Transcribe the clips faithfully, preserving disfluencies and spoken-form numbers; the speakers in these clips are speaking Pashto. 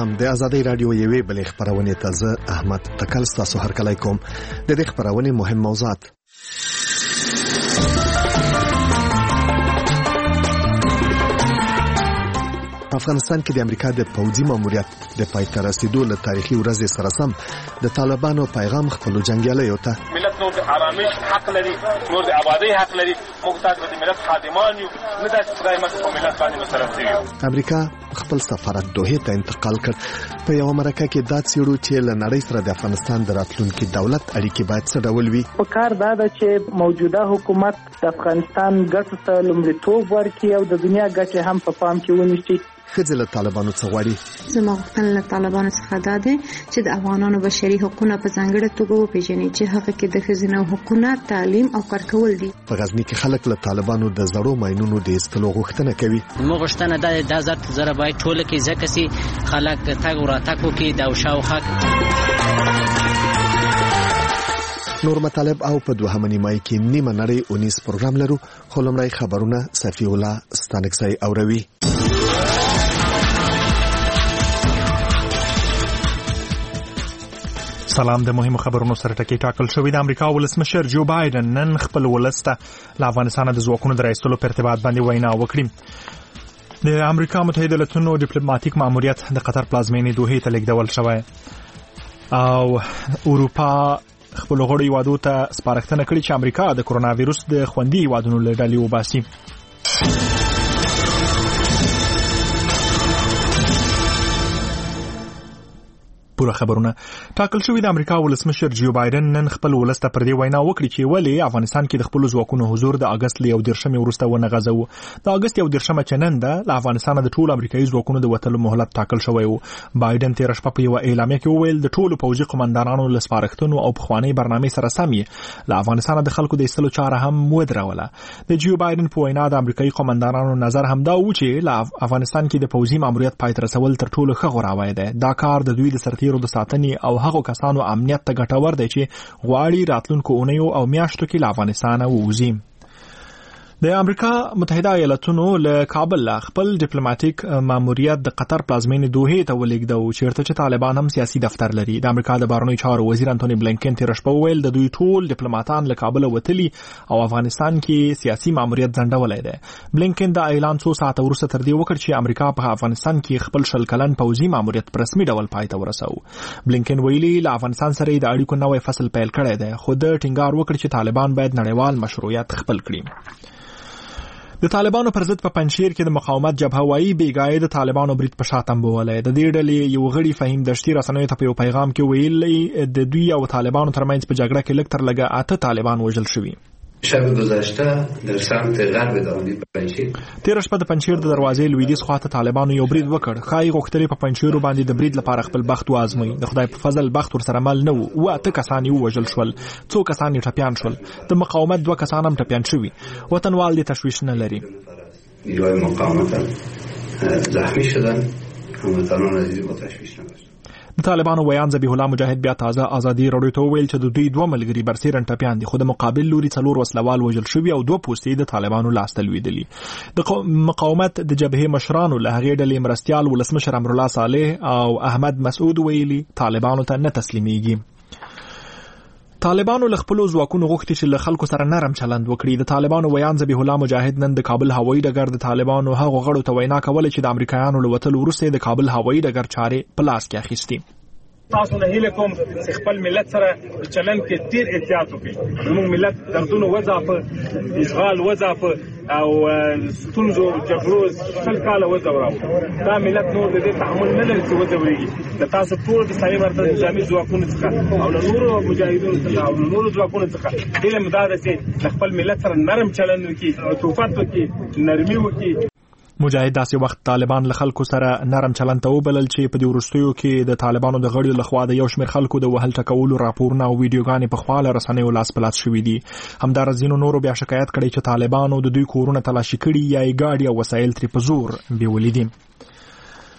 سلام. د آزادۍ رادیو یوې بلې خبرونه ته زه احمد تکل تاسو هرکلی کوم. د دې خبرونه مهم موضوعات: په افغانستان کې د امریکا د پوځي ماموریت د پای ته رسیدو له تاریخي ورځې سره سم د طالبانو پیغام خپلو جنګیالیو ته: ملت نور د آرامش حق لري، نور د آبادی حق لري، موږ تاسو د ملت خادمان یو، نه دا چې خدای مکه په ملت باندې مسلط یو. امریکا خپل سفارت دوحې ته انتقال کړ. په یو مرکه کې دا څیړو چې له نړۍ سره د افغانستان د راتلونکي دولت اړیکې باید څه ډول وي. په کار دا ده چې موجوده حکومت د افغانستان ګټو ته لومړیتوب ورکړي او د دنیا ګټې هم په پام کې ونیسي. ښځې له طالبانو څخه غواړي: زما غوښتنه له طالبانو څخه دا ده چې د افغانانو بشري حقوقونه په ځانګړې توګه وپیژني، چې هغه کې د ښځینه حقوقونه، تعلیم او کار کول دي. په غزني کې خلک له طالبانو د زړو ماینونو د ایستلو غوښتنه کوي. موږ غوښتنه ده د زړه زره باید ټول کې ځکه چې خلک تاګ او راتګ کوي د شاوخوا نور مطالب او په دوهمه نیمه کې نیمه نړۍ اونیس پروګرام لرو. خو لومړی خبرونه صفی الله ستانکزی اوروي. سلام. د مهمو خبرونو سره ټکی ټاکل شوی. د امریکا ولسمشر جو بایدن نن خپل ولسته له افغانستان د ځواکونو د راایستلو په ارتباط باندې وینا وکړه. د امریکا متحده ایالاتونو ډیپلوماټیک ماموریت د قطر پلازمینې دوحې ته لیږدول شوی او اروپا خپل غړو هیوادو ته سپارښتنه کړې چې امریکا د کرونا وایرس د خوندي هیوادونو له ډلې وباسي. پوره خبرونه ټاکل شوی. د امریکا ولسمشر جو بایدن نن خپل ولسته پر دې وینا وکړي چې ولې افغانستان کې د خپل ځواکونو حضور د اگست ل یو دیرشمې وروسته ونه غځو. د اگست یو دیرشمه چې نن ده له افغانستان د ټول امریکایي ځواکونو د وټلو مهلت ټاکل شوی و. بایدن تیر شپه په یو اعلامیه کې وویل د ټولو پوځي قومندانانو له سپارښتنو او پخوانی برنامې سره سم له افغانستان د خلکو د ایستلو چاره هم ودروله. د جو بایدن په وینا د امریکایي قومندانانو نظر هم دا و چې له افغانستان کې د پوځي ماموریت پای ته رسول تر ټولو ښه غوراوی دی. دا کار د دوی د سرتیرو د ساتنې او هغه کسانو امنیت ته ګټور دی چې غواړي راتلونکو اونیو او میاشتو کې له افغانستان ووځي. د امریکا متحده ایالاتونو له کابل خپل ډیپلوماټیک ماموریت د قطر پلازمینې دوحې ته ولېږدو چیرته چې طالبان هم سیاسي دفتر لري. د امریکا د بهرنیو چارو وزیر انټونی بلینکن تیر شپه وویل د دوی ټول ډیپلوماټان له کابل وتلي او افغانستان کې سیاسي ماموریت ځنډولای دی. بلینکن دا اعلان څو ساعت وروسته تر دې وکړ چې امریکا په افغانستان کې خپل شل کلن پوځي ماموریت په رسمي ډول پای ته ورسوي. بلینکن ویلي له افغانستان سره د اړیکو نوې فصل پیل کړی دی، خو د ټینګار وکړ چې طالبان باید نړیوال مشروعیت خپل کړي. د طالبانو پر ضد په پنجشیر کې د مقاومت جبهه وايي بیګای د طالبانو برید په شاتم بوله. د دې ډلې یو غړي فهیم دشتي رسنیو ته په یو پیغام کې ویلي د دوی او طالبانو ترمنځ په جګړه کې لږ تر لږه اته طالبان وژل شوي. شب گذشته در سمت غرب دامنی پنجشیر تیر شپه د پنجشیر د دروازې لویدیځ خواته طالبانو یو برید وکړ. خای غوښتلې په پنجشیر باندې د برید لپاره خپل بخت وازموي. د خدای په فضل بخت ورسره مل نه وو. واته کسان یې وژل شول، څو کسان یې ټپیان شول. د مقاومت دوه کسان هم ټپیان شوي. وطنوال دې تشویش نه لري. نیروهای مقاومت زخمی شدن، هموطنان عزیز با تشویش نداشتن. د طالبانو ویان ذبیح الله مجاهد بیا تازه ازادي راډیو ته ویل چې د دوی دوه ملګري برسیرن ټپیان دي، خو د مقابل لوري څلور وسلوال وژل شوي او دوه پوستې د طالبانو لاس ته لوېدلي. د مقاومت د جبهې مشرانو له هغې ډلې مرستیال ولسمشر امرالله صالح او احمد مسعود ویلي طالبانو ته نه تسلیمیږي. طالبانو له خپل ځواکونو غوښتي چې له خلکو سره نرم چلند وکړي. د طالبانو ویان ذبیح الله مجاهد نن د کابل هوایي ډګر د طالبانو هغو غړو ته وینا کوله چې د امریکایانو له وتلو وروسته د کابل هوایي ډګر چارې په لاس کې اخیستي. تاسو نه هیله کوم چې خپل ملت سره چلند کې ډیر احتیاط وکړئ. زموږ ملت دردونو وځاپه، اشغال وځاپه او ستونزو جګړو شل کاله وځوراوه. دا ملت نور د دې تحمل نه لري چې وځورېږي. د تاسو ټول د اسلامي مرکز نظامي ځواکونو څخه او له نورو مجاهدینو څخه او له نورو ځواکونو څخه هیله مې دا ده چې د خپل ملت سره نرم چلند وکړي، لطافت وکړي، نرمي وکړي. مجاهد داسې وخت طالبان له خلکو سره نرم چلند ته وبلل چې په دې وروستیو کې د طالبانو د غړیو لخوا د یو شمېر خلکو د وهل ټکولو راپورونه او ویډیوګانې په خواله رسنیو لاس په لاس شوي دي. همداراز ځینو نورو بیا شکایت کړی چې طالبانو د دوی کورونه تلاشي کړي یا یې ګاډي او وسایل ترې په زور بیولي دي.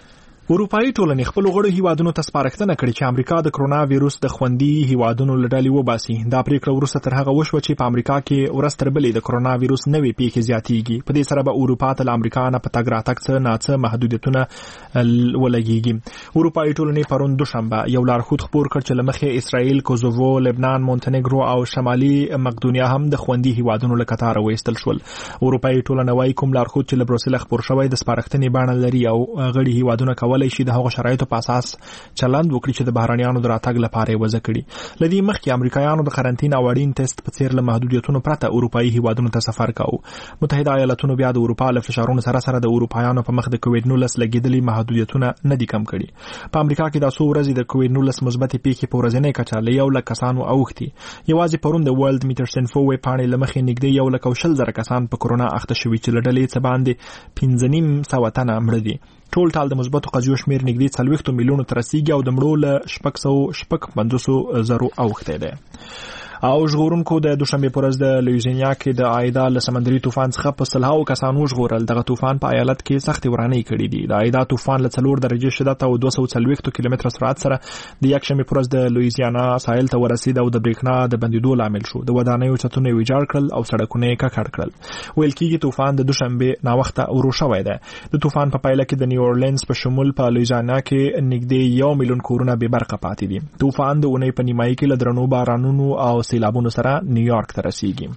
اروپאי ټولنې خپل غړو هیوادونو ته سپارښتنه کړې چې امریکا د کرونا وایروس د خوندي هیوادونو له ډلې وباسي. دا پریکړه وروسته تر هغه وشوه چې په امریکا کې ورځ تر بلې د کرونا وایروس نوې پیښې زیاتېږي. په دې سره به اروپا ته له امریکا نه په تګ راتګ څه ناڅه محدودیتونه ولګېږي. اروپאי ټولنې پرون دوشنبه یو لارښود خپور کړ چې له مخې اسرائیل، کوزوو، لبنان، مونتنیګرو او شمالي مقدونیا هم د خوندي هیوادونو له کتاره وایستل شول. اروپאי ټولنه وايي کوم لارښود چې له بروسل خپور شوی د سپارښتنې بڼه لري او غړي هیوادونه کولای شي د هغو شرایطو په اساس چلند وکړي چې د بهرانیانو د راتګ لپاره یې وضع کړي. له دې مخکې امریکایانو د قرنطین او اړین ټیسټ په څیر له محدودیتونو پرته اروپאי هیوادونو ته سفر کاوه. متحده ایالاتونو بیا د اروپا له فشارونو سره سره د اروپایانو په مخ د کووډ نولس لګیدلي محدودیتونه نه دي کم کړي. په امریکا کې د څو ورځې د کووډ نولس مثبتې پیښې په ورځنۍ کچه له یو لک کسانو اوښتي. یوازې پرون د ورلد میټرز انفو ویب پاڼې له مخې نږدې یو لک او شل زره کسان په کرونا اخته شوي چې له ډلې څخه باندې پنځه نیم سوه تنه مړه دي. ټول ټال د مثبتو قضیو شمیر نږدې څلوېښت میلیونو ته رسیږي او د مړو له شپږ سوه شپږ پنځوس زرو اوښتی دی. او ژغورونکو د دوشنبه پر ورځ د لویزینیا کې د عایدا له سمندري طوفان څخه په سلهاو کسانو ژغورل. دغه طوفان په ایالت کې سختې ورانۍ کړې دي. د عایدا طوفان له څلور درجې شدت او دوه سوه څلوېښت کیلومتره سرعت سره د یکشنبه پر ورځ د لویزیانا ساحل ته ورسید او د برېښنا د بندیدو لامل شو. د ودانیو چتونه یې ویجاړ کړل او سړکونه یې ککړ کړل. ویل کېږي طوفان د دوشنبه ناوخته ورو شوی دی. د طوفان په پایله کې د نیو اورلینز په شمول په لویزیانا کې نږدې یو میلیون کورونه بې برقه پاتې دي. طوفان د اونۍ په نیمایي کې له درنو بارانونو او سیلابونو سره نیویارک ته رسیږي.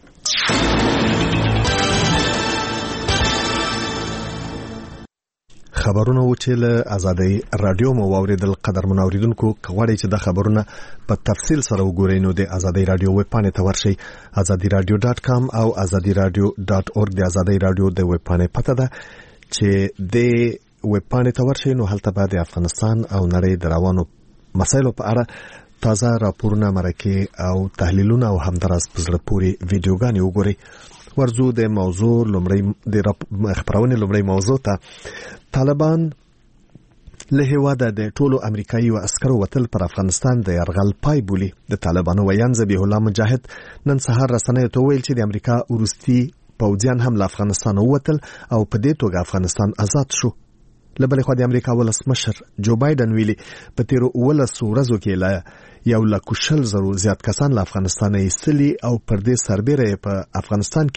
خبرونه و چې له آزادۍ رادیو مو واوریدل. قدرمن اوریدونکو کوړی چې د خبرونه په تفصیل سره وګورئ نو د آزادۍ رادیو ویب پاڼې ته ورشئ. آزادۍ رادیو ډاټ کام او آزادۍ رادیو ډاټ اورګ د آزادۍ رادیو د ویب پاڼې پته ده چې د ویب پاڼې ته ورشئ نو هلته به د افغانستان او نړۍ د روانو مسایلو په اړه تازه راپورونه، مرکې او تحلیلونه او همداراز په زړه پورې ویډیوګانې وګورئ. ورځو د موضوع لومړی د خبرونې لومړی موضوع ته طالبان له هیواده د ټولو امریکایي او عسکرو وتل پر افغانستان د یرغل پای بولي. د طالبانو ویان ذبیح الله مجاهد نن سهار رسنیو ته ویل چې د امریکا وروستي پوځیان هم له افغانستان ووتل او په دې توګه افغانستان آزاد شو. لبل خو د امریکا ولسمشر جو بایدن ویلي په تیرو ولسو ورځو کې لا یو لک شل زرو زیات کسان له افغانستان ایستلي او پر دې سربېره په افغانستان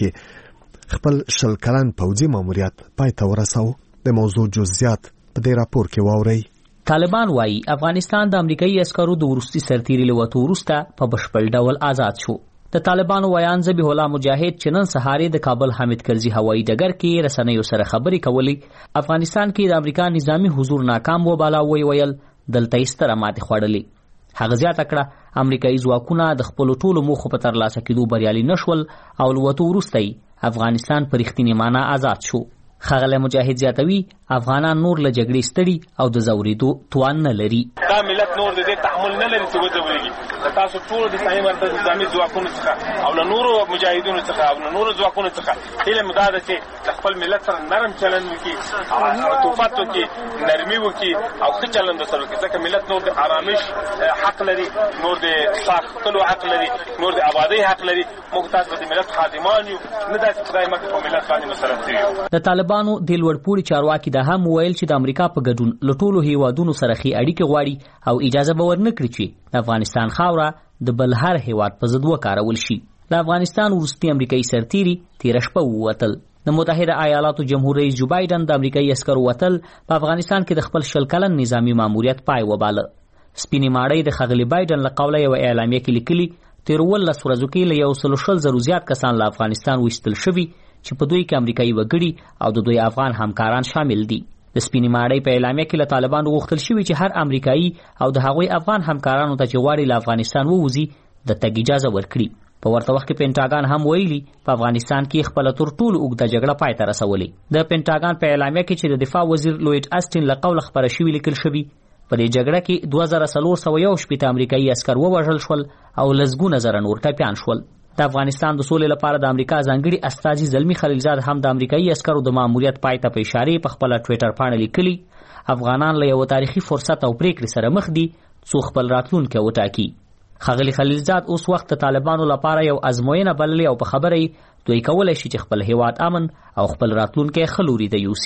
کې خپل شل کلن پوځي ماموریت پای ته ورساوه. د موضوع جزئیات په دې راپور کې واورئ. طالبان وايي افغانستان د امریکایي عسکرو د ورستي سرتیري له وته وروسته په بشپړ ډول آزاد شو. د طالبانو ویان ذبیح الله مجاهد چې نن سهار د کابل حامد کرزي هوایي ډګر کې رسنیو سره خبرې کولې افغانستان کې د امریکا نظامی حضور ناکام وباله وی ویل دلته ستره ماتې خوړلې. هغه زیاته کړه امریکایي ځواکونه د خپل ټولو موخو په ترلاسه کېدو بریالي نشول او لوته وروسته افغانستان په رښتینې معنی آزاد شو. خغله مجاهد زیاتوي افغانان نور له جګړې ستړي او د زوریدو توان نه لري. دا ملت نور د دې تحمل نه لري چې وځويږي. تاسو ټول د صحیح مرکز نظامی ځواکونو څخه او له نورو مجاهدونو څخه او له نورو ځواکونو څخه هیله مدار چې خپل ملت سره نرم چلند وکړي او توفات وکړي، نرمي وکړي او ښه چلند سره وکړي. ځکه ملت نور د آرامش حق لري، نور د ساختلو حق لري، نور د آبادی حق لري. موږ تاسو د ملت خادمان یو، نه دا خدای مکه په ملت باندې مسلط یو. د طالبانو د لوړپوړي چارواکي د هم ویل چې د امریکا په ګډون له ټولو هیوادونو سره خي اړیکې غواړي او اجازه به ورنکړي چې د افغانستان خاوره د بل هر هیواد په ضد وکارول شي. د افغانستان وروستي امریکایي سرتیري تیر شپه ووتل. د متحده ایالاتو جمهور رئیس جو بایدن د امریکایي عسکرو وتل په افغانستان کې د خپل شل کلن نظامی ماموریت پای وباله. سپینې ماړۍ د خغلی بایدن له قوله یو اعلامیه کې لیکلي تیر ولس ورځو کې له یو سل شل زرو زیات کسان له افغانستان وایستل شوي چې په دوی کې امریکایي وګړي او د دوی افغان همکاران شامل دي. د سپینې ماړۍ په اعلامیه کې له طالبانو غوښتل شوي چې هر امریکایي او د هغوی افغان همکارانو ته چې غواړي له افغانستان ووځي د تګ اجازه ورکړي. په ورته وخت کې پینټاګان هم ویلي په افغانستان کې خپل تر ټولو اوږده جګړه پای ته رسولې. د پینټاګان په اعلامیه کې چې د دفاع وزیر لوید اسټن له قوله خبره شوې لیکل شوی په دې جګړه کې دوه زره څلور سوه یو شپېته امریکایي عسکر ووژل شول او لسګونه زره نور ټپیان شول. د افغانستان د سولې لپاره د امریکا ځانګړي استازي زلمی خلیلزاد هم د امریکایي عسکرو د ماموریت پای ته په اشاره په خپل ټوئیټر باندې لیکلي افغانان له یو تاریخي فرصت او پریکړې سره مخ دي څو خپل راتلونکی وټاکي. خغلی خلیلزاد اوس وخت د طالبانو لپاره یو ازموینه بللې او په خبره دوی کولای شي چې خپل هیواد امن او خپل راتلونکی خلوري د یوسي.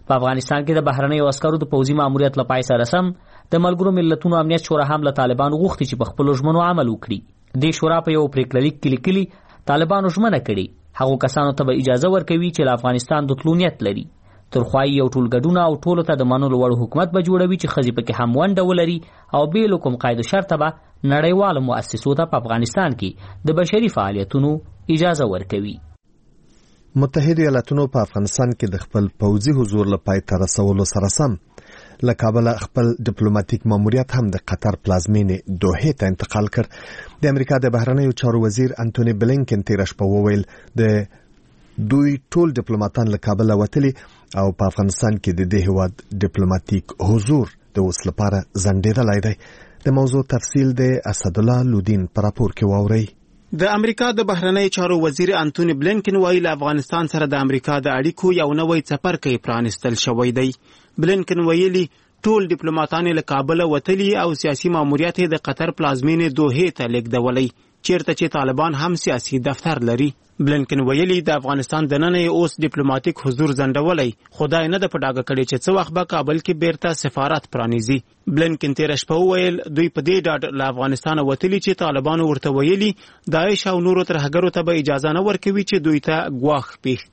په افغانستان کې د بهرنیو عسکرو د پوځي ماموریت لپاره سره سم د ملګرو ملتونو امنیت شورا هم له طالبانو غوښتي چې په خپل ژمنو عمل وکړي. د شورا په یو پریکړه لیک کې لیکلي طالبانو ژمنه کړې هغو کسانو ته به اجازه ورکوي چې له افغانستان د تلو نیت لري. ترخوایي یو ټولګډونه او ټولو ته د منلو وړ حکومت به جوړوي چې ښځې پکې هم ونډه ولري او بې له کوم قید شرطه به نړیوالو مؤسسو ته په افغانستان کې د بشري فعالیتونو اجازه ورکوي. متحده ایالاتونو په افغانستان کې د خپل پوځي حضور لپاره تر رسولو سره سم له کابل خپل ډیپلوماټیک ماموریت هم د قطر پلازمینې دوحې ته انتقال کړ. د امریکا د بهرنیو چارو وزیر انټونی بلینکن تیر شپه وویل د دوی ټول ډیپلوماټان له کابل وتلي او په افغانستان کې د دې هیواد ډیپلوماټیک حضور د اوس لپاره ځنډېدلی دی. د موضوع تفصیل د اسدالله لودین په راپور کې واورئ. د امریکا د بهرنی چارو وزیر انټونی بلینکن وایي له افغانستان سره د امریکا د اړیکو یو نوی څپرکی پرانستل شوی دی. بلینکن ویلي ټول ډیپلوماټان له کابل وتلي او سیاسي ماموریت د قطر پلازمینې دوحې ته لیږدولی چیرته چې طالبان هم سیاسي دفتر لري. بلینکن ویلي د افغانستان دننه اوس ډیپلوماټیک حضور ځنډولی خدای نه د پډاګه کړي چې څه وخت به کابل کې بیرته سفارت پرانیزي. بلینکن تیر شپه وویل دوی په دې ډاډ له افغانستان وتلي چې طالبانو ورته ویلي داعش او نورو ترهګرو ته به اجازه نه ورکوي چې دوی ته ګواښ پیښ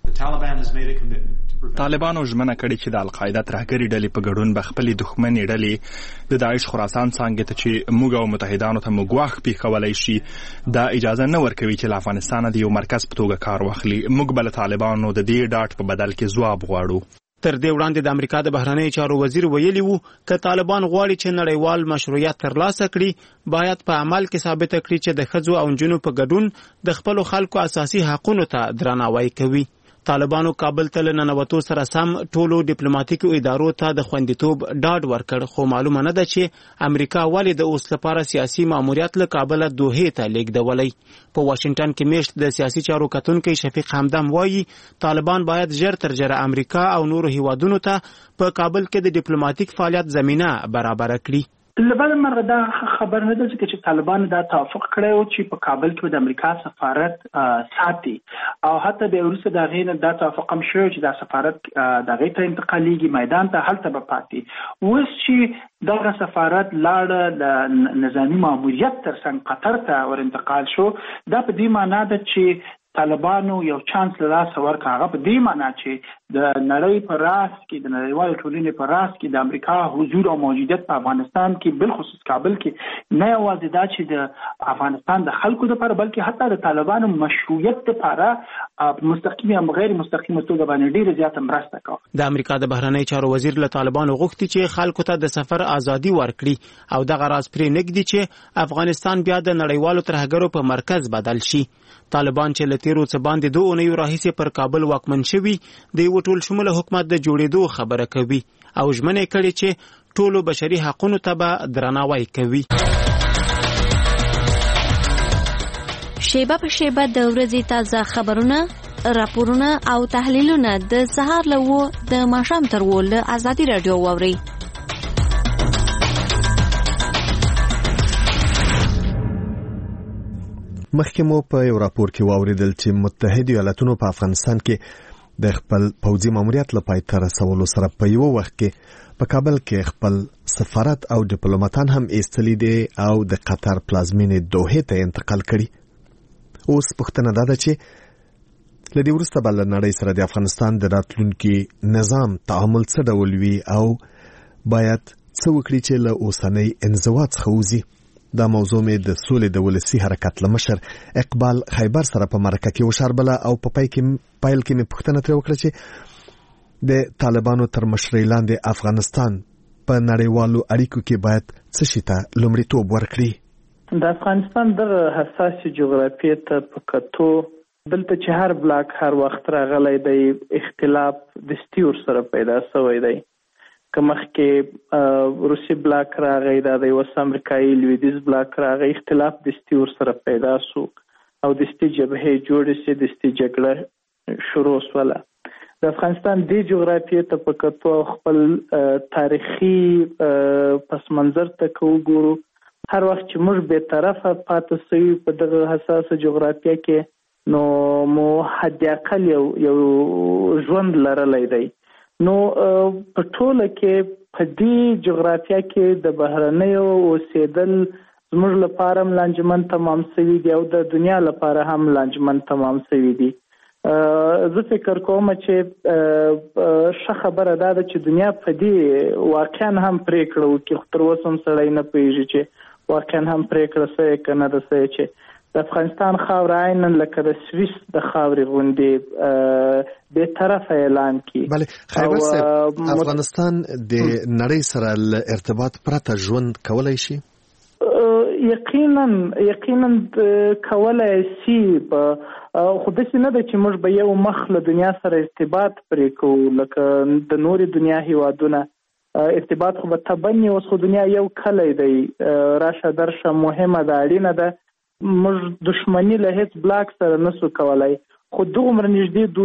کړي. طالبانو ژمنه کړې چې د القاعده ترهګري ډلې په ګډون به خپلې دښمنې ډلې د داعش خراسان څانګې ته چې موږ او متحدانو ته موږ ګواښ پیښولی شي دا اجازه نه ورکوي چې له افغانستانه د یو مرکز په توګه کار واخلي. موږ به له طالبانو د دې ډاډ په بدل کې ځواب غواړو. تر دې وړاندې د امریکا د بهرنی چارو وزیر ویلي وو که طالبان غواړي چې نړیوال مشروعیت ترلاسه کړي باید په عمل کې ثابت کړي چې د ښځو او نجونو په ګډون د خپلو خلکو اساسي حقونو ته درناوی کوي. طالبانو کابل ته له ننوتو سره سم ټولو ډیپلوماټیکو ادارو ته د خوندیتوب ډاډ ورکړ خو معلومه نه ده چې امریکا ولې د اوس لپاره سیاسي ماموریت له کابل دوحې ته لیږدولی. په واشنگټن کې میشت د سیاسي چارو کتونکی شفیق همدم وایي طالبان باید ژر تر ژره امریکا او نورو هیوادونو ته په کابل کې د ډیپلوماټیک فعالیت زمینه برابر کړي. لبل مرغه دا خبر نه ده چې طالبان دا توافق کړی و چې په کابل کې د امریکا سفارت ساتي او حتی د وروسته د غینه دا توافق هم شوی چې دا سفارت د غی ته انتقالیږي میدان ته هلته به پاتې اوس چې دا سفارت لاړ د نظامی ماموریت تر څنګ قطر ته ور انتقال شو. دا په دې معنی ده چې طالبانو یو چانس له لاسه ورکړ. هغه په دې معنی چې د نړۍ په راس کې د نړیوال ټولنې په راس کې د امریکا حضور او موجودیت په افغانستان کې بالخصوص کابل کې نه یوازې دا چې د افغانستان د خلکو لپاره بلکې حتی د طالبانو مشروعیت لپاره مستقیم او غیر مستقیم توګه باندې ډیره زیاته مرسته کوي. د امریکا د بهرنی چارو وزیر له طالبانو غوښتي چې خلکو ته د سفر ازادي ورکړي او دغه راز پرې نږدي چې افغانستان بیا د نړیوالو ترهګرو په مرکز بدل شي. طالبان چې له تیرو څه باندې دوه اونیو راهیسې پر کابل واکمن شوي د یو ټول شموله حکومت د جوړېدو خبره کوي او ژمنې کړي چې ټولو بشري حقونو ته به درناوی کوي. شیبه په شیبه د ورځې تازه خبرونه راپورونه او تحلیلونه د سهار له وو د ماښام تر وو له ازادي رادیو واورئ. مخکې مو په یو راپور کې واوریدل چې متحده ایالاتونو په افغانستان کې د خپل پوځي ماموریت لپاره تر رسولو سره په یو وخت کې په کابل کې خپل سفارت او ډیپلوماټان هم ایستلي دي او د قطر پلازمینې دوحې ته انتقال کړي. اوس پوښتنه دا ده چې له دې وروسته به له نړۍ سره د افغانستان د راتلونکي نظام تعامل څه ډول وي او باید څه وکړي چې له اوسنۍ انزوا څخه وځي. دا موضوع مې د سولې د ولسي حرکت له مشر اقبال خیبر سره په مرکه کې وشاربله او په پای کې پایل کې مې پوښتنه ترې وکړه چې د طالبانو تر مشرۍ لاندې افغانستان په نړیوالو اړیکو کې باید څه شي ته لومړیتوب ورکړي. د افغانستان د حساسې جغرافیې ته په کتو دلته چې هر بلاک هر وخت راغلی دی اختلاف دستي ورسره پیدا شوی دی. که مخکې روسي بلاک راغی دا د اوس امریکایي لویدیځ بلاک راغی اختلاف دستي ورسره پیدا شو او دستي جبهې جوړې شي دستي جګړه شروع شوله. د افغانستان د جغرافیې ته په کتو خپل تاریخي پس منظر ته وګورو هر وخت چې موږ به طرفه پاتې شوي په دغه حساسه جغرافیه کې نو مو حد اقل یو یو ژوند لرلی دی نو په ټوله کې په دې جغرافیه کې د بهرنیو اوسېدل زموږ لپاره هم لانجمن تمام شوي دي او د دنیا لپاره هم لانجمن تمام شوي دي. زه فکر کوم چې ښه خبره دا ده چې دنیا په دې واقعا هم پرېکړه وکړي، خو تر اوسه هم سړی نه پوهېږي چې واقعا هم پرېکړه شوې که نه ده شوې چې د افغانستان خاوره عینا لکه د سویس د خاورې غوندې بې طرفه اعلان کړي. بله خیبر صاحب، افغانستان د نړۍ سره له ارتباط پرته ژوند کولی شي؟ یقینا یقینا کولای شي، خو داسې نه ده چې موږ به یو مخ له دنیا سره ارتباط پرې کوو لکه د نورې دنیا هیوادونه. ارتباط خو به طبعا اوس خو دنیا یو کلی دی، راشه درشه مهمه ده، اړینه ده. موږ دشمني له هیڅ بلاک سره نسو کولای، خو دومره نږدې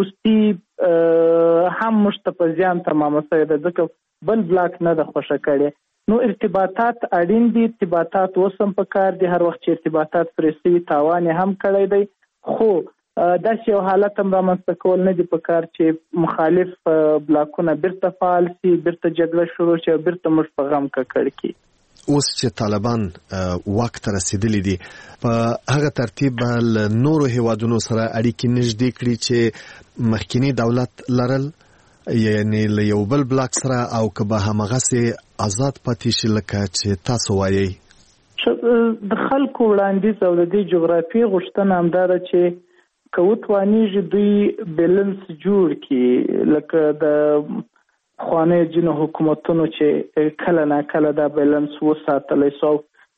دوستي هم موږ ته په زیان تمامه شوې ده، ځکه بل بلاک نه ده خوښه کړې. نو ارتباطات اړین دي، ارتباطات اوس هم پکار دي، هر وخت چې ارتباطات پرې شوي تاوان یې هم کړی دی، خو داسې یو حالت هم رامنځته کول نه دي پکار چې مخالف بلاکونه بیرته فعال شي، بیرته جګړه شروع شي او بیرته موږ په غم ککړ کړي. اوس چې طالبان واک ته رسیدلی دي، په هغه ترتیب به له نورو هیوادونو سره اړیکې نږدې کړي چې مخکینی دولت لرل، یعنی له یو بل بلاک سره، او که به همغسې آزاد پاتې شي لکه چې تاسو وایئ؟ د خلکو وړاندیز او د دې جغرافیې غوښتنه همدا ده چې که وتوانېږي دوی بیلنس جوړ کړي، لکه د پخوانیو ځینو حکومتونو چې کله ناکله دا بیلنس وساتلی سو.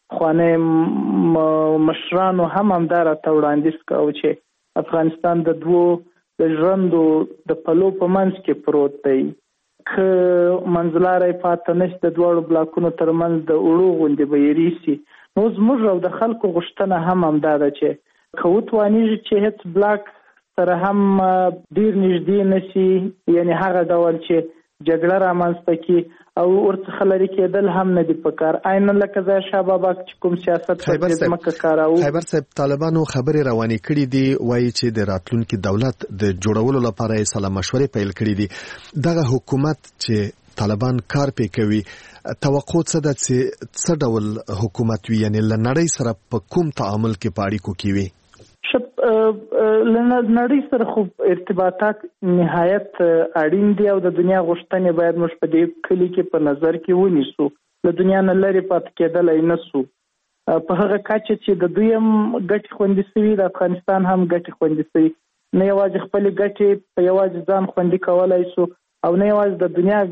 پخوانیو مشرانو هم همدا راته وړاندیز کوو چې افغانستان د دوو د ژوندو د پلو په منځ کې پروت دی، که منځلاری پاته نشي د دواړو بلاکونو ترمنځ د اوړو غوندې به یې ریسي. نو زموږ او د خلکو غوښتنه هم همدا ده چې که وتوانېږي چې هیڅ بلاک سره هم ډېر نږدې نشي، یعنی هغه ډول چې جګړه رامنځته کړي او ورڅخه لرې کېدل هم نه دي پکار. عینا لکه ځای شاه بابا چې کوم سیاست په دې ځمکه کاراو. خیبر صاحب، طالبانو خبرې روانې کړي دي، وایي چې د راتلونکي دولت د جوړولو لپاره یې سلا مشورې پیل کړي دي. دغه حکومت چې طالبان کار پې کوي، توقع څه ده چې څه ډول حکومت وي، یعنی له نړۍ سره په کوم تعامل کې په اړیکو کې وي؟ له نړۍ سره خو ارتباطات نهایت اړین دي او د دنیا غوښتنې باید موږ په دې کلي کې په نظر کې ونیسو. له دنیا نه لرې پاتې کېدلی نه سو. په هغه کچه چې د دوی هم ګټې خوندي شوي، د افغانستان هم ګټې خوندي شوي. نه یوازې خپلې ګټې په یوازې ځان خوندي کولی سو او نه یوازې د دنیا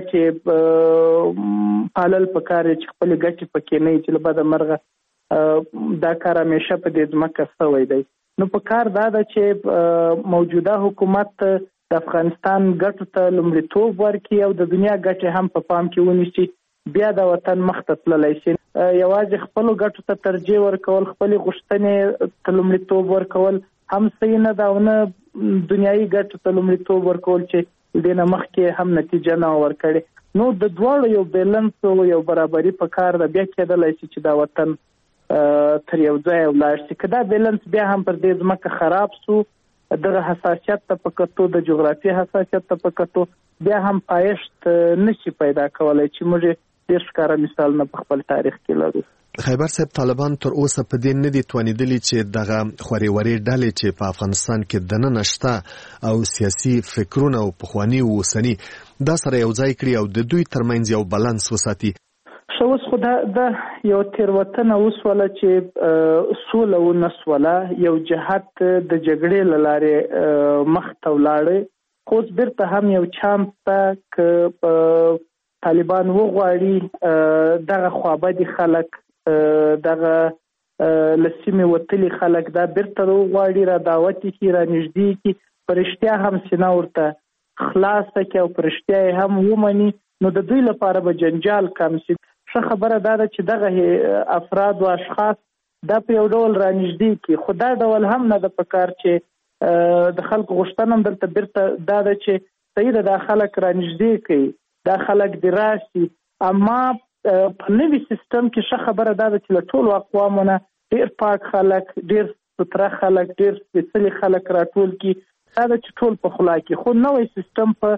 ګټې پالل پکار چې خپلې ګټې پکې نه وي چې له بده مرغه دا کار همیشه په دې ځمکه شوی دی. نو په کار دا ده چې موجوده حکومت د افغانستان ګټو ته لومړیتوب ورکړي او د دنیا ګټې هم په پام کې ونیسي، بیا د وطن مخ ته تللی شي. یوازې خپلو ګټو ته ترجیح ورکول، خپلې غوښتنې ته لومړیتوب ورکول هم صحیح نه ده، او نه دنیایي ګټو ته لومړیتوب ورکول چې دې نه مخکې هم نتیجه نه ورکړې. نو د دواړو یو بیلنس او یو برابري په کار ده، بیا کېدلی شي چې دا وطن تر یو ځای ولاړ شي. که دا بیلنس بیا هم پر دې ځمکه خراب سو، دغه حساسیت ته په کتو، د جغرافیې حساسیت ته په کتو، بیا هم پایښت نشي پیدا کولی چې موږ ډېر ښکاره مثالونه په خپل تاریخ کې لرو. خیبر صاحب، طالبان تر اوسه په دې نه دي توانېدلي چې دغه خورېورې ډلې چې په افغانستان کې دننه شته او سیاسي فکرونه او پخواني او اوسني دا سره یو ځای کړي او د دوی ترمنځ یو بالانس وساتي. اوس خو دا یو تېروتنه وسوله چې سوله ونسوله، یو جهت د جګړې له لارې مخ ته ولاړی. خو اوس بیرته هم یو چانس ته که طالبان وغواړي دغه خوابدي خلک، دغه له سیمې وتلي خلک دا بیرته وغواړي، را دعوت یې کړي، را نږدې کړي، په رښتیا هم سینه ورته خلاصه کړي او په رښتیا یې هم ومني، نو د دوی لپاره به جنجال کم شي. ښه خبره دا ده چې دغه افراد او اشخاص دا په یو ډول را نږدې کړي، خو دا ډول هم نه ده پکار چې د خلکو غوښتنه هم دلته بیرته دا ده چې صحیح ده دا خلک را نږدې کړي، دا خلک دې راشي. اما په نوي سیستم کې ښه خبره دا ده چې له ټولو اقوامو نه ډېر پاک خلک، ډېر سوتره خلک، ډېر سپېڅلي خلک راټول کړي. دا ده چې ټول په خلا کې. خو نوی سیستم په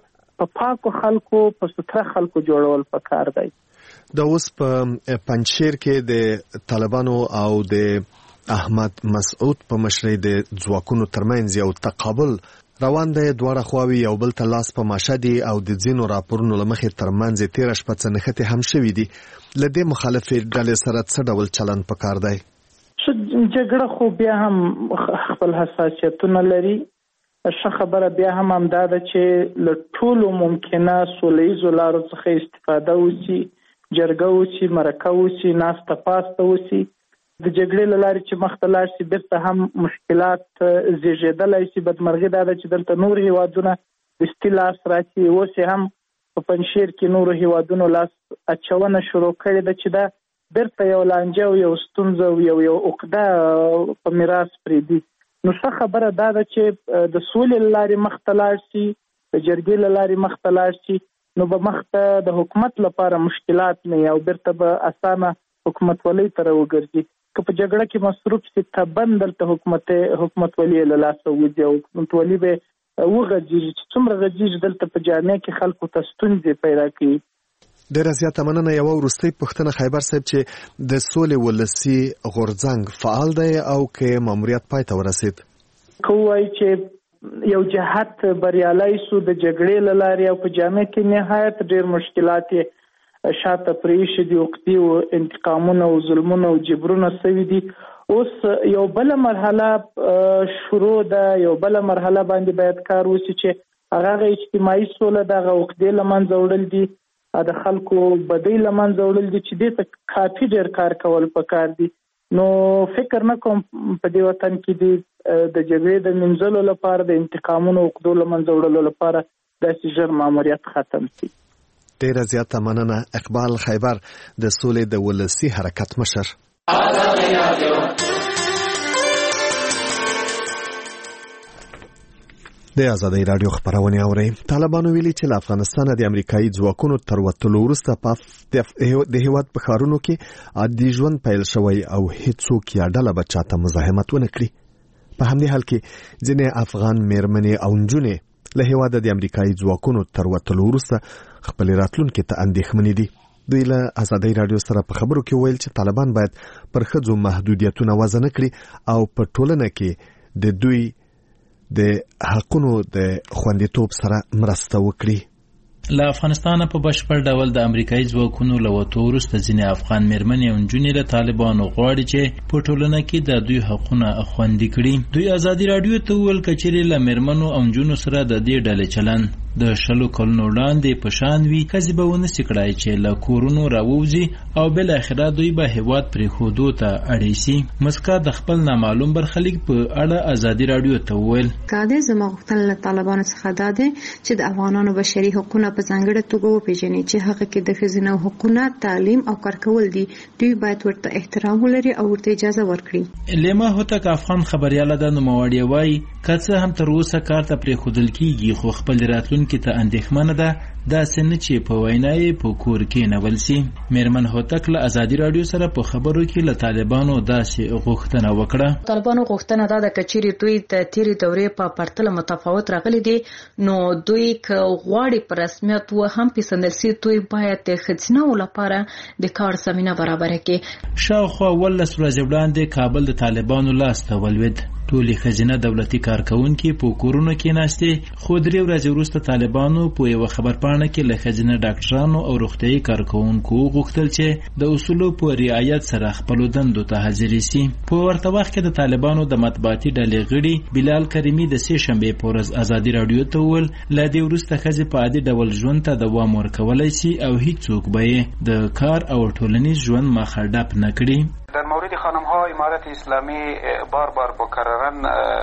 په پاکو خلکو په ستره خلکو جوړول پکار دی. د اوس په پنجشیر کې د طالبانو او د احمد مسعود په مشرۍ د ځواکونو ترمنځ یو تقابل روان دی. دواړه خواوې یو بل ته لاس په ماشه دي او د ځینو راپورونو له مخې ترمنځ تېره شپه څه نښتې هم شوي دي. له دې مخالفې ډلې سره څه ډول چلند پکار دی؟ جګړه خو بیا هم خپل حساسیتونه لري. ښه خبره بیا هم همدا ده چې له ټولو ممکنه سوله ییزو لارو څخه استفاده وشي، جرګه وشي، مرکه وشي، ناسته پاسته وشي. د جګړې له لارې چې مخته لاړ شي بیرته هم مشکلات زیږېدلی شي. بدمرغي دا ده چې دلته نور هیوادونه دستي لاس راچي. اوس هم په پنجشیر کې نورو هیوادونو لاس اچونه شروع کړې ده چې دا بیرته یو لانجه او یو ستونزه او یو یو عقده په میراث پرېږدي. نو ښه خبره دا ده چې د سولې له لارې مخته لاړ شي، د جرګې له لارې مخته لاړ شي، نو به مخته د حکومت لپاره مشکلات نه او بیرته به اسانه حکومتولۍ ته راوګرځي. که په جګړه کې مصروف شي تبن دلته حکومت حکومتولي له لاسه وځي او حکومتولي به وغځېږي چې څومره غځېږي دلته په جامعه کې خلکو ته ستونزې پیدا کوي. ډېره زیاته مننه. یوه وروستۍ پوښتنه خیبر صاحب چې د سولې ولسي غورځنګ فعال دی او که ماموریت پای ته ورسید؟ که ووایي چې یو جهت بریالی سو د جګړې له لارې او په جامعه کې نهایت ډېر مشکلات یې شاته پرېښي دي، عقدې او انتقامونه او ظلمونه او جبرونه سوي دي. اوس یو بله مرحله شروع ده، یو بله مرحله باندې باید کار وشي چې هغه اجتماعي سوله د هغه عقدې له منځه وړل دي، د خلکو بدۍ له منځه وړل دي چې دې ته کافي ډېر کار کول پکار دي. نو فکر نه کوم په دې وطن کې دي د جګړې د منځلو لپاره د انتقامونو عقدو له منځه وړلو لپاره داسې ژر ماموریت ختم شي. ډېره زیاته مننه. اقبال خیبر د سولې د ولسي حرکت مشر. د آزادۍ راډیو خبرونه اورئ. طالبانو ویلي چې له افغانستان د امریکایي ځواکونو تر وتلو وروسته په د هیواد په ښارونو کې عادي ژوند پیل شوی او هیڅوک یا ډله به چاته مزاحمت ونه کړي. په همدې حال کې ځینې افغان میرمنې او نجونې له هیواده د امریکایي ځواکونو تر وتلو وروسته خپل راتلونکي ته اندېښمنې دي. دوی له آزادۍ راډیو سره په خبرو کې ویل چې طالبان باید پر ښځو محدودیتونه وضع نه کړي او په ټولنه کې د دوی د حقونو د خوندیتوب سره مرسته وکړي. له افغانستان په بشپړ ډول د امریکایي ځواکونو له وتو وروسته ځینې افغان میرمنې او نجونې له طالبانو غواړي چې په ټولنه کې د دوی حقونه خوندي کړي. دوی آزادي راډیو ته وویل که چیرې له میرمنو او نجونو سره د دې ډلې چلند د شلو کلونو وړاندې په شان وي، ښځې به ونسي کړای چې له کورونو راووځي او بالاخره دوی به هیواد پرېښودو ته اړ شي. مسکا د خپل نامعلوم برخلیک په اړه آزادي راډیو ته وویل کاده زما غوښتنه له طالبانو څخه دا ده چې د افغانانو بشري حقوقونه په ځانګړې توګه وپیژني چې هغه کې د ښځینه حقوقونه تعلیم او کار کول دي. دوی باید ورته احترام ولري او ورته اجازه ورکړي. لیما هوتک افغان خبرياله د نوموړی وایي که څه هم تر اوسه کار ته پرېښودل کېږي خو خپل راتلونکي کې ته اندېښمنه ده داسې نه چې په وینا یې په کور کې نول سي. میرمن هوتک له آزادي راډیو سره په خبرو کې له طالبانو داسې غوښتنه وکړه. طالبانو غوښتنه دا ده که چیرې دوی د تیرې دورې په پرتله متفاوت راغلي دي نو دوی که غواړي په رسمیت و هم پیژندل سي دوی باید د ښځینه‌و لپاره د کار زمینه برابره کړي. شاوخوا ولس ورځې وړاندې کابل د طالبانو لاس ته ولوېد. ټولې ښځینه دولتي کارکونکي په کورونو کې ناستې خو درې ورځې وروسته طالبانو په یوه خبرپاڼه کې له ښځینه ډاکټرانو او روغتیایي کارکوونکو غوښتل چې د اصولو په رعایت سره خپلو دندو ته حاضرې سي. په ورته وخت کې د طالبانو د مطبوعاتي ډلې غړي بلال کریمي د سې شنبې په ورځ آزادي راډیو ته وویل له دې وروسته ښځې په عادي ډول ژوند ته دوام ورکولی سي او هیڅوک به یې د کار او ټولنیز ژوند مخه ډپ نه کړي. در مورد خانم ها امارت اسلامی بار بار مکررن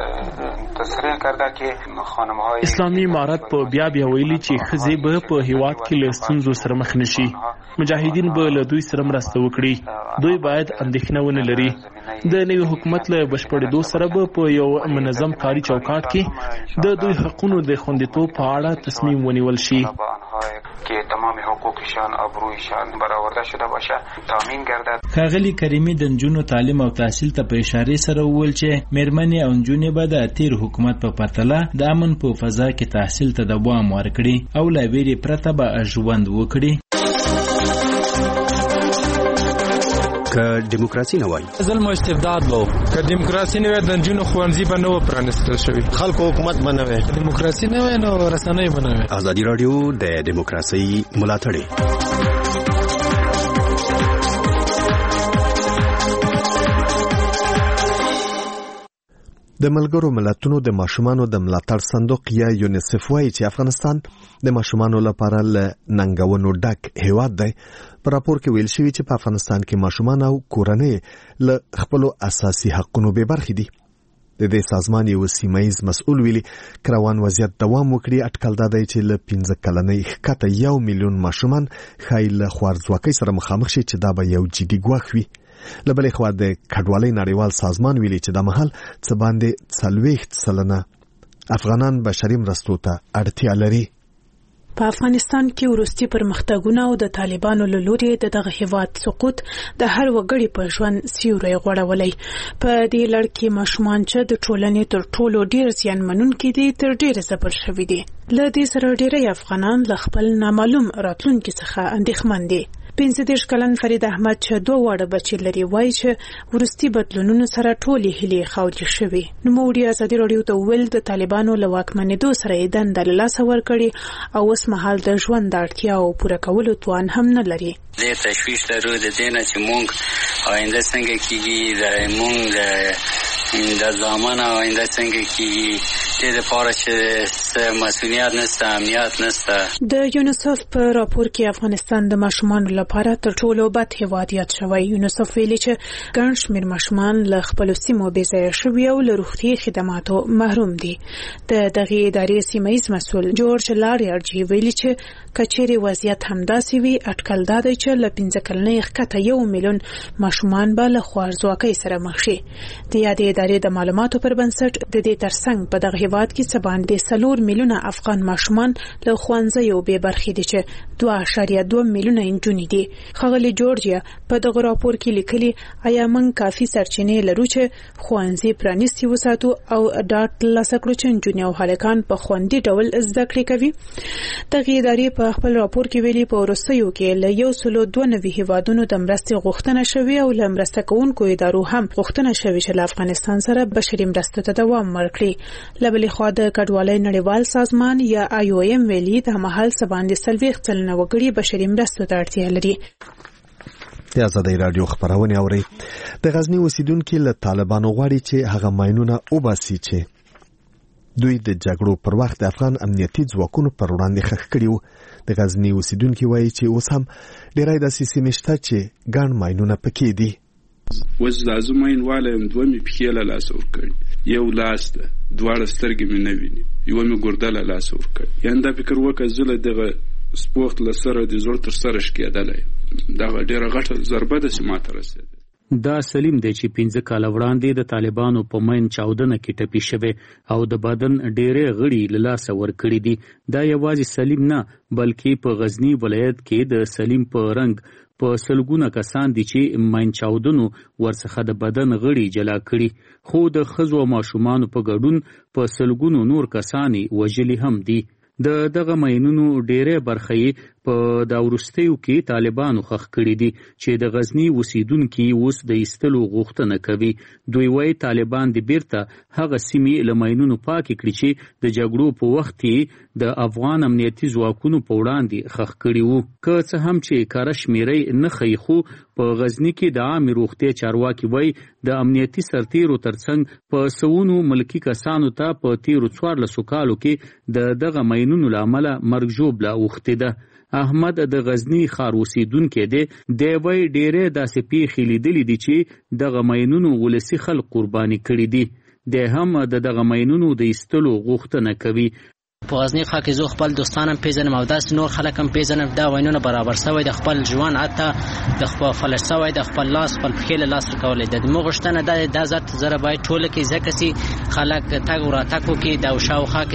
تصریح کرده که خانم های اسلامی امارت په بیا بیا ویلي چې ښځې به په هیواد کې له ستونزو سره مخ نشي. مجاهدین به له دوی سره مرسته وکړي. دوی باید اندېښنه ونه لري. د نوي حکومت له بشپړېدو سره به په یو منظم کاري چوکاټ کې د دوی حقونو د خوندیتوب په اړه تصمیم ونیول شي. که تمام حقوقشان آبرویشان برآورده شده باشه تامین گردد. ښاغلي کریمي د نجونو تعلیم او تحصیل ته په اشاره سره وویل چې میرمنې او نجونې به د تیر حکومت په پرتله د امن په فضا کې تحصیل ته دوام ورکړي او له ویرې پرته به ژوند وکړي. که دیموکراسي نه وای ظلم او استبداد وو، که دیموکراسي نه وای د نجونو ښوونځي به نه و پرانیستل شوي، خلکو حکومت به نه وای، دیموکراسي نه وای نو رسنۍ به نه وای. ازادي راډیو د دیموکراسي ملاتړ د ملګرو ملتونو د ماشومانو د ملاتړ صندوق یا یونیسف وايي چې افغانستان د ماشومانو لپاره له ننګونو ډک هیواد دی. په راپور کې ویل شوی چې په افغانستان کې ماشومان او کورنۍ له خپل اساسي حقوقو به برخې دي. د دې سازمان یو سیمایز مسؤل ویلي کروان وضعیت دوام وکړي اټکل دادی چې له پنځه کلنۍ ښکته یو میلیون ماشومان خایل له خوارځواکۍ سره مخامخ شي چې دا به یو جدي ګواښ وي. لبلې خوا د کډوالۍ نړیوال سازمان ویلي چې د محل څه باندې څلوېښت سلنه افغانان بشري مرستو ته اړتیا لري. په افغانستان کې وروستي پرمختګونه او د طالبانو له لوري د دغه هیواد سقوط د هر وګړي په ژوند سیوری غوړولی. په دې لړ کې ماشومان چې د ټولنې تر ټولو ډیر زیان منونکي دي تر ډیره ځپل شوي دي. له دې سره ډیری افغانان له خپل نامعلوم راتلونکي څخه اندېښمن دي. پنځه دېرش کلن فرید احمد چې دوه واړه بچي لري وایي چې وروستي بدلونونو سره ټولې هیلې خاورې شوي. نوموړي ازادي راډیو ته وویل د طالبانو له واکمنېدو سره یې دنده له لاسه ورکړې او اوس مهال د ژوند د اړتیاو پوره کولو توان هم نه لري. زه تشویش لرو د دې نه چې مونږ آینده څنګه کېږي، د مونږ د زمان آینده څنګه کېږي، دې لپاره چې مسؤلیت نشته، امنیت نشته. د یونیسف په راپور کې افغانستان د ماشومانو لپاره تر ټولو بد هیواد یاد شوی. یونیسف ویلي چې ګڼ شمېر ماشومان له خپلو سیمو بې ځایه شوي او له روغتیایي خدماتو محروم دي. د دغې ادارې سیمهیز مسؤل جورج لاریارجي ویلي چې که چیرې وضعیت همداسې وي اټکل دا دی چې له پنځه کلنۍ ښکته یو میلیون ماشومان به له خوارځواکۍ سره مخ شي. د یادې ادارې د معلوماتو پر بنسټ د دې ترڅنګ په دغه هیواد کې څه باندې څلور میلیونه افغان ماشومان له ښوونځیو بې برخې دي چې دوه اعشاریه دوه میلیونه نجونې دي. ښاغلي جورجیا په دغه راپور کې لیکلي آیا موږ کافي سرچینې لرو چې ښوونځي پرانیستي وساتو او ډاډ ترلاسه کړو چې نجونې او هلکان په خوندي ډول زده کړې کوي. دغې ادارې په خپل راپور کې ویلي په وروستیو کې له یو سلو دوه نوي هیوادونو د مرستې غوښتنه شوې او له مرسته کوونکو ادارو هم غوښتنه شوې چې له افغانستان سره بشري مرستو ته دوام ورکړي. له بلې خوا د کډوالۍ نړیوال سازمان یا آی او ایم ویلي د مهال څه باندې څلوېښت سلنه وګړي بشري مرستو ته اړتیا لري. د ازادي راډیو خبرونه اوري. د غزنی اوسیدونکو له طالبانو غواړي چې هغه ماینونه وباسي چې دوی د جګړو پر وخت د افغان امنیتي ځواکونو پر وړاندې خښ کړي وو. د غزنی اوسیدونکو وایي چې اوس هم ډېرای داسې سیمې شته چې ګڼ ماینونه پکې دي. وز لازم ماین والا یم دوه مې پښې له لاسه ورکړي، یو لاس ده، دواړه سترګې مې نه ویني، یوه مې ګرده له لاسه ورکړي. یعنې دا فکر وکړه زه له دغه سپورت له سره د زړه تر سره شکېدلی یم. دغه ډېره غټه ضربه ده چې ماته رسېده. دا سلیم دی چې پنځه کاله وړاندې د طالبانو په مین چاودنه کې ټپي شوی او د بدن ډېرې غړي له لاسه ورکړي دي. دا یوازې سلیم نه بلکې په غزنی ولایت کې د سلیم په رنګ په سلګونه کسان دي چې مین چاودنو ورڅخه د بدن غړي جلا کړي، خو د ښځو او ماشومانو په ګډون په سلګونو نور کسانی وژلي هم دي. د دغه ماینونو ډېرې برخې په دا وروستیو کې طالبانو خښ کړي دي چې د غزنی اوسیدونکي اوس د ایستلو غوښتنه کوي. دوی وایي طالبان د بیرته هغه سیمې له ماینونو پاکې کړي چې د جګړو په وخت کې د افغان امنیتي ځواکونو په وړاندې خښ کړي وو. که څه هم چې کاره شمیرې نه ښیي، خو په غزنی کې د عامې روغتیا چارواکي وایي د امنیتي سرتیرو ترڅنګ په سوونو ملکي کسانو ته په تیرو څوارلسو کالو کې د دغه ماینونو له امله مرګ ژوبله اوښتې ده. احمد د غزنی ښار اوسیدونکی دی. دی وایي ډېرې داسې پیښې لیدلې دي چې دغه ماینونو ولسي خلک قرباني کړي دي. دی هم د دغه ماینونو د ایستلو غوښتنه کوي. په غزنی ښار کې زه خپل دوستان هم پیژنم او داسې نور خلک هم پیژنم. دا وینونه برابر شوی د خپل ژوند حتی د خپل فلش شوی د خپل لاس خپل پښې له لاسه ورکولی ده. زموږ غوښتنه دا ده دا زر زره باید ټوله کې ځکه چې خلک تګ وراتګ وکړي د شاوخوا کې.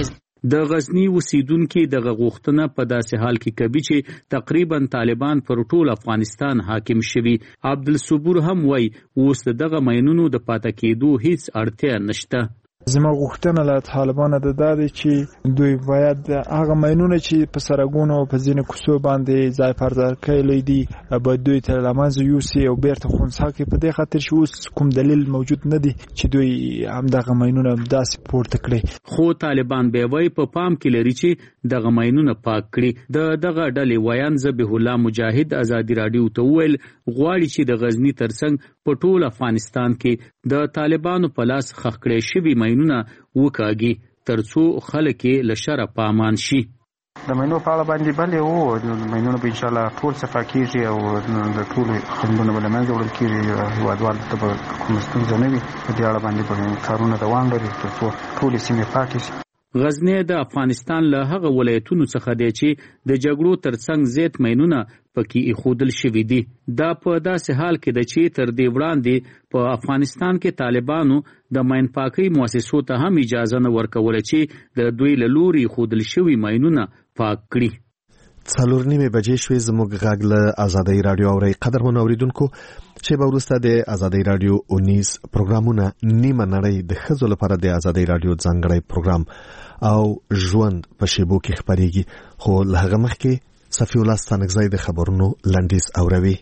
د غزنی اوسیدونکو دغه غوښتنه په داسې حال کې کوي چې تقریبا طالبان پر ټول افغانستان حاکم شوي. عبدالصبور هم وایي اوس دغه ماینونو د پاتې کېدو هیڅ اړتیا نشته. زما غوښتنه له طالبانو د دادې چې دوی باید هغه ماینونه چې په سرګونو په ځینې کوڅو باندې ځای پر ځای کړي دي باید دوی ته له منځه یوسي او بیرته خنثی کړي، په دې خاطر چې اوس کوم دلیل موجود نه دی چې دوی همدغه ماینونه داسې پورته کړي. خو طالبان به وایي په پام کې لري چې دغه ماینونه پاک کړي. د دغه ډلې ویان ذبیح الله مجاهد ازادي راډیو ته وویل غواړي چې د غزنی ترڅنګ په ټول افغانستان کې د طالبانو په لاس خښ کړي شوي ماینونه وکاږي ترڅو خلک یې له شره په امان شي. د ماینو په اړه باندې بلې وو د ماینونو به انشاءالله ټول صفا کېږي او د ټولو خنډونه به له منځه وړل کېږي، هېوادوالو ته به کومه ستونزه نه وي. په دې اړه باندې به کارونه دوام لري ترڅو ټولې سیمې پاکې شي. غزنی د افغانستان له هغه ولایتونو څخه دی چې د جګړو ترڅنګ زیات ماینونه پکې ایښودل شوي دي. دا په داسې حال کې ده چې تر دې وړاندې په افغانستان کې طالبانو د ماین پاکۍ مؤسسو ته هم اجازه نه ورکوله چې د دوی له لوري ایښودل شوي ماینونه پاک کړي. څلور نیمې بجې شوې. زموږ غږ له ازادۍ راډیو اورئ. قدرمنو اوریدونکو چې به وروسته د ازادۍ راډیو اونیز پروګرامونه نیمه نړۍ د ښځو لپاره د ازادۍ راډیو ځانګړی پروګرام او ژوند په شیبو کې خپرېږي، خو له هغه مخکې صفي الله ستانکزی د خبرونو لنډیز اوروي.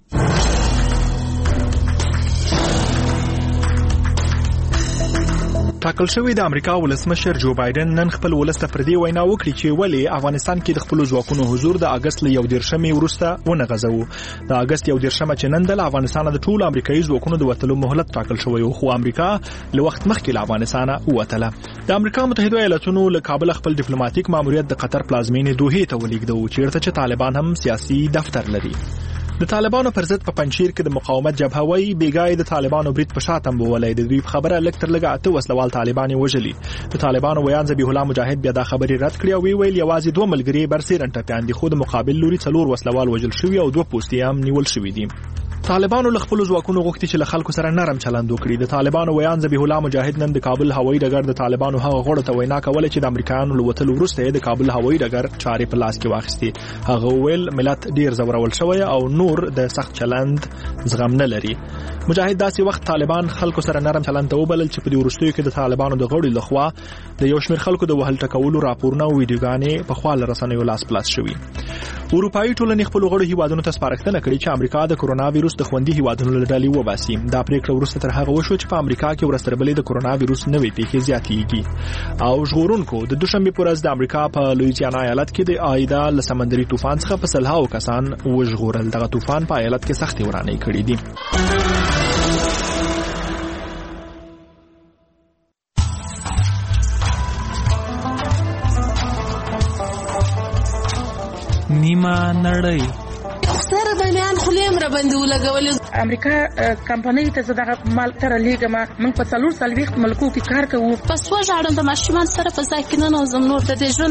ټاکل شوی د امریکا ولسمشر جو بایدن نن خپل ولس ته پر دې وینا وکړي چې ولې افغانستان کې د خپل ځواکونو حضور د اگست ل یو دیرشمې وروسته ونه غځو. د اگست یو دیرشمه چې نن د افغانستان د ټول امریکایي ځواکونو د وټلو مهلت ټاکل شوی، خو امریکا له وخت مخکې له افغانستان ووتله. د امریکا متحده ایالاتونو له کابل خپل ډیپلوماټیک ماموریت د قطر پلازمینې دوحې ته ولیږدو، چیرته چې طالبان هم سیاسي دفتر لري. د طالبانو پر ضد په پنځیر کې د مقاومت جبهه وایي بیګای د طالبانو برید په شاتم بولای د دوی خبره لک تر لګه اته وسلوال طالبان وژلي. د طالبانو ویان ذبیح الله مجاهد بیا دا خبري رد کړی او ویل یوازې دوه ملګری برسېرن ټپیان دي، خو د مقابل لوري څلور وسلوال وژل شوی او دوه پوستې هم نیول شوی دي. طالبانو له خپل ځواکونو غوښتي چې له خلکو سره نرم چلند وکړي. د طالبانو ویان ذبیح الله مجاهد نن د کابل هوایي ډګر د طالبانو هغه غړو ته وینا کوله چې د امریکایانو له وتلو وروسته د کابل هوایي ډګر چارې په لاس کې واخیستې. هغه ویل ملت ډیر زورول شوی او نور د سخت چلند زغم نه لري. مجاهد داسې وخت طالبان خلکو سره نرم چلند ته وبلل چې په دې وروستیو کې د طالبانو د غړو لخوا د یو شمېر خلکو د وهل ټکولو راپورونه او ویډیوګانې په خپل رسنیو لاس پلاس شوي. اروپایي ټولنې خپل غړو هیوادونو ته سپارښتنه کړې چې امریکا د کرونا وایروس د خوندي هیوادونو له ډلې وباسي. دا پریکړه وروسته تر هغه وشو چې په امریکا کې ورسره بلې د کرونا وایروس نوې پیښې زیاتېږي. او ژغورونکو د دوشنبه پر ورځ د امریکا په لویزیانا ایالت کې د آیدا له سمندري طوفان څخه په سلهاو کسان وژغورل. دغه طوفان په ایالت کې سختې ورانې کړې دي. نیمه نړۍ سره د میان خلیم را باندې ولګول. امریکا کمپنۍ ته زړه مال تر لیګما موږ په څلور سال وخت ملکو کې کار کوو. پس وژاړم د ماشومان سره په ځای کې نه نو زم نور د دې